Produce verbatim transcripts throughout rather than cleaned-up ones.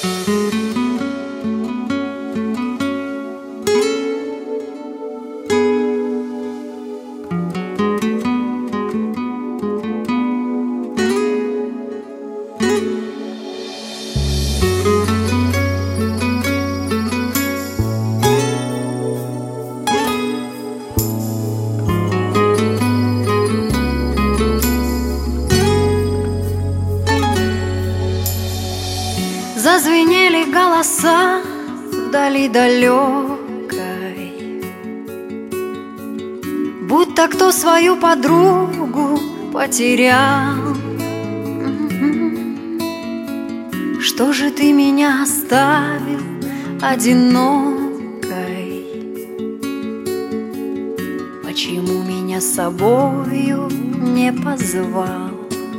Зазвенели голоса вдали далекой, будто кто свою подругу потерял. Что же ты меня оставил одинокой? Почему меня с собою не позвал?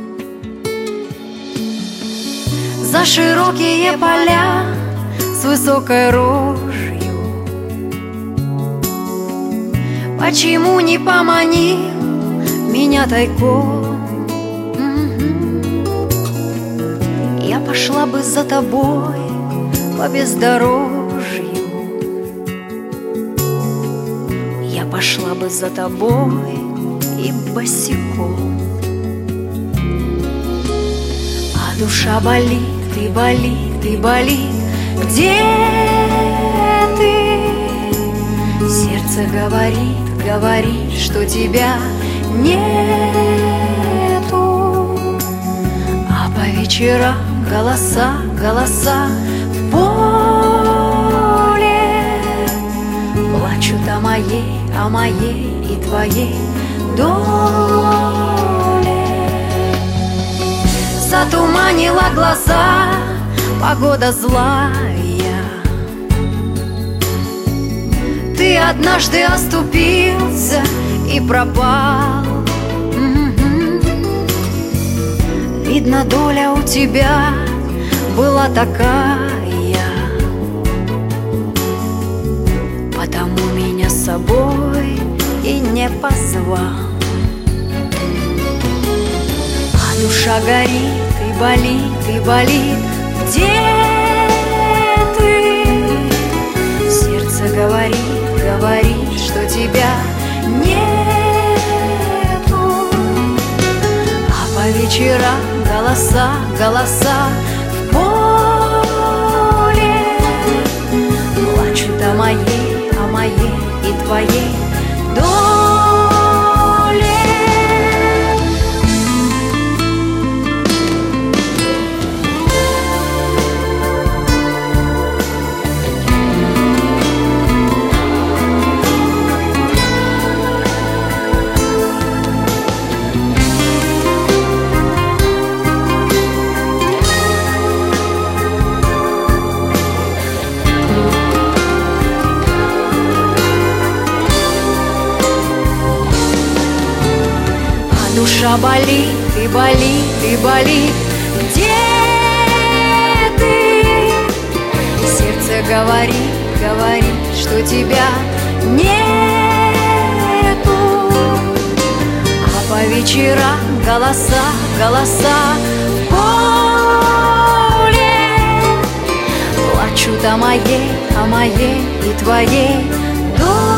За широкие поля с высокой рожью почему не поманил меня тайком? Я пошла бы за тобой по бездорожью, я пошла бы за тобой и босиком. А душа болит и болит, и болит. Где ты? Сердце говорит, говорит, что тебя нету. А по вечерам голоса, голоса в поле плачут о моей, о моей и твоей доле. Затуманила глаза погода злая. Ты однажды оступился и пропал. Видно, доля у тебя была такая, потому меня с собой и не позвал. А душа горит и болит, и болит. Где ты? Сердце говорит, говорит, что тебя нету. А по вечерам голоса, голоса в поле плачут о моей, о моей и твоей доле. Душа болит и болит и болит. Где ты? Сердце говорит, говорит, что тебя нету. А по вечерам голоса, голоса в поле плачут о моей, о моей и твоей доле.